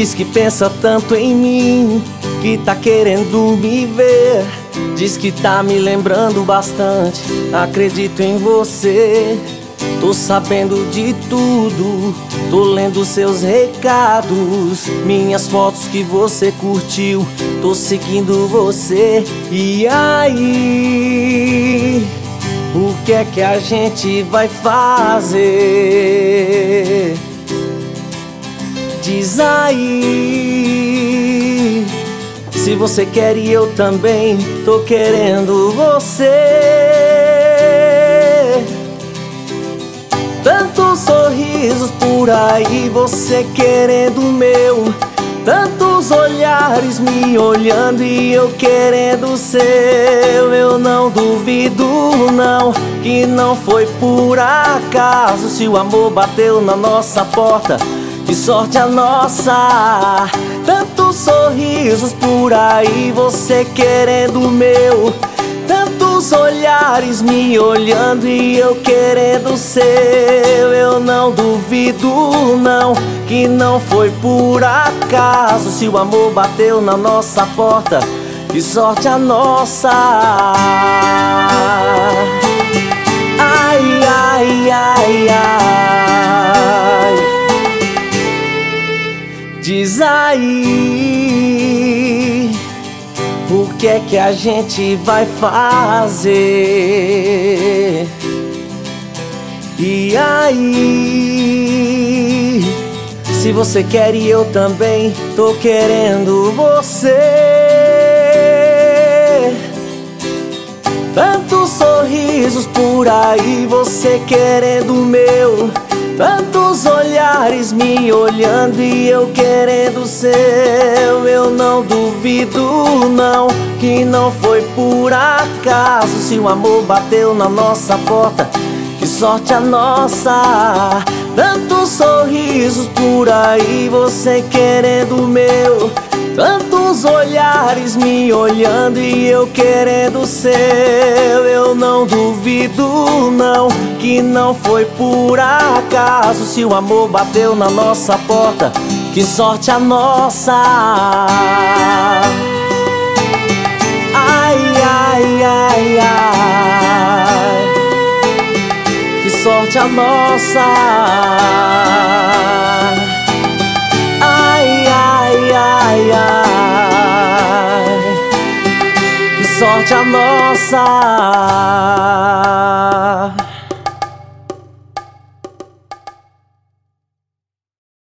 Diz que pensa tanto em mim, que tá querendo me ver. Diz que tá me lembrando bastante, acredito em você. Tô sabendo de tudo, tô lendo seus recados, minhas fotos que você curtiu, tô seguindo você. E aí, o que é que a gente vai fazer? Diz aí, se você quer e eu também tô querendo você. Tantos sorrisos por aí, você querendo o meu. Tantos olhares me olhando e eu querendo o seu. Eu não duvido não, que não foi por acaso. Se o amor bateu na nossa porta, que sorte a nossa. Tantos sorrisos por aí, você querendo o meu. Tantos olhares me olhando e eu querendo o seu. Eu não duvido não, que não foi por acaso. Se o amor bateu na nossa porta, que sorte a nossa. Ai, ai, ai, ai. Diz aí, o que é que a gente vai fazer? E aí, se você quer e eu também tô querendo você. Tantos sorrisos por aí, você querendo o meu. Tantos olhares me olhando e eu querendo o seu. Eu não duvido não, que não foi por acaso. Se o amor bateu na nossa porta, que sorte a nossa. Tantos sorrisos por aí, você querendo o meu. Tantos olhares me olhando e eu querendo o seu. Eu não duvido não, que não foi por acaso. Se o amor bateu na nossa porta, que sorte a nossa. Ai, ai, ai, ai. Que sorte a nossa. Ai, ai, ai, ai. Que sorte a nossa.